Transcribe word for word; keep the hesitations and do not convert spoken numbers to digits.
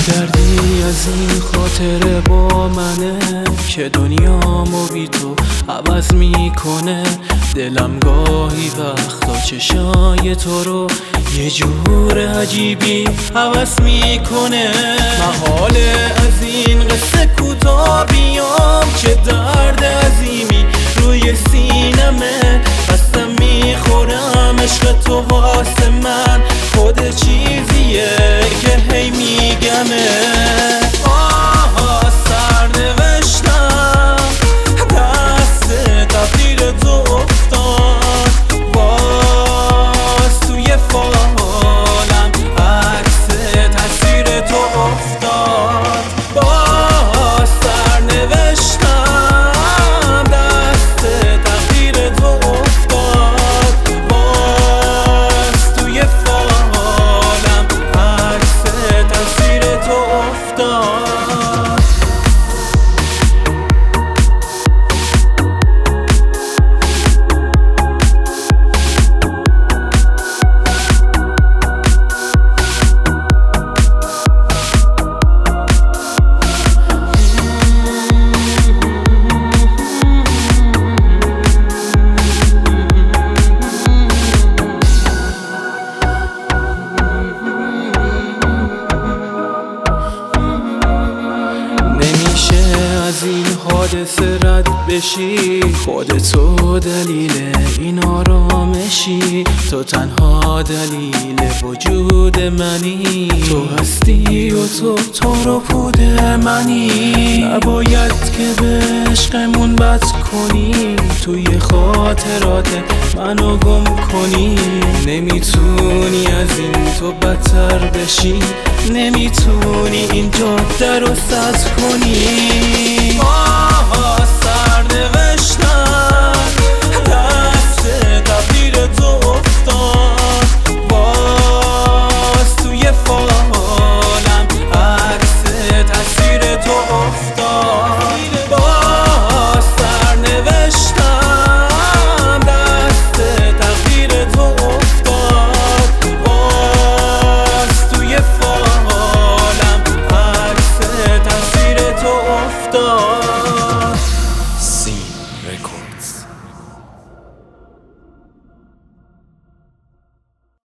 دردی از این خاطره با منه که دنیامو بی تو عوض میکنه. دلم گاهی وقتا چشای تو رو یه جور عجیبی عوض میکنه. محاله از این قصه کوتاه بیام که درد عظیمی روی سینمه. قسم میخورم عشق تو واسه من خود چیزیه که هی میگمه. آها سرنوشتم دست تقدیر تو افتاد، باز توی فالم عکس تصویر تو افتاد. باز سرنوشتم دست تقدیر تو افتاد، باز توی فالم عکس تصویر تو افتاد. از این حادثه رد بشی، خودتو دلیل این آرامشی. تو تنها دلیل وجود منی، تو هستی و تو تار و پود منی. نباید که به عشقمون بد کنی، توی خاطرات منو گم کنی. نمیتونی از این تو بدتر بشی، نمیتونی این جاده رو سد کنی. آها سرنوشتم